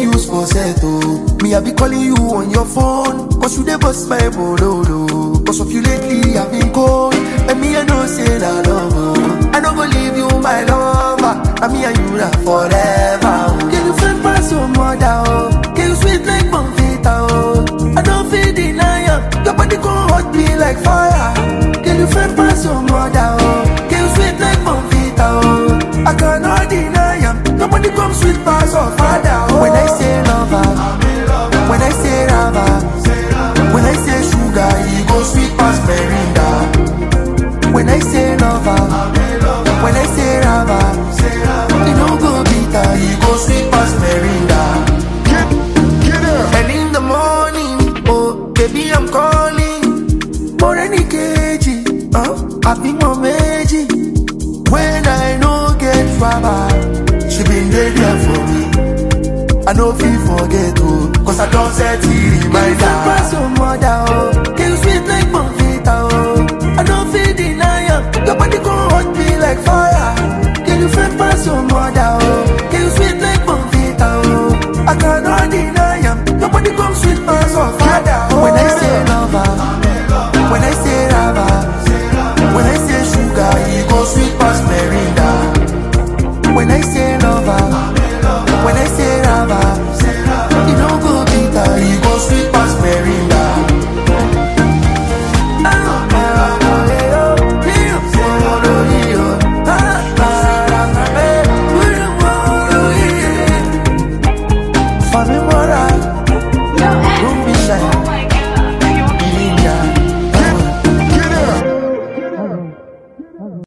use for settle. Me, I be calling you on your phone, cause you dey bust my bololo. Cause of you lately, I've been cold. And me, I know say that love. I don't go leave you, my lover. And me and you now forever. Can you friend pass your mother? Can you sweet like Bonfita? I don't feel deny you. Your body gon' hot me like fire. Can you friend pass your mother? Can you sweet like Bonfita? I cannot deny you. Your body come sweet.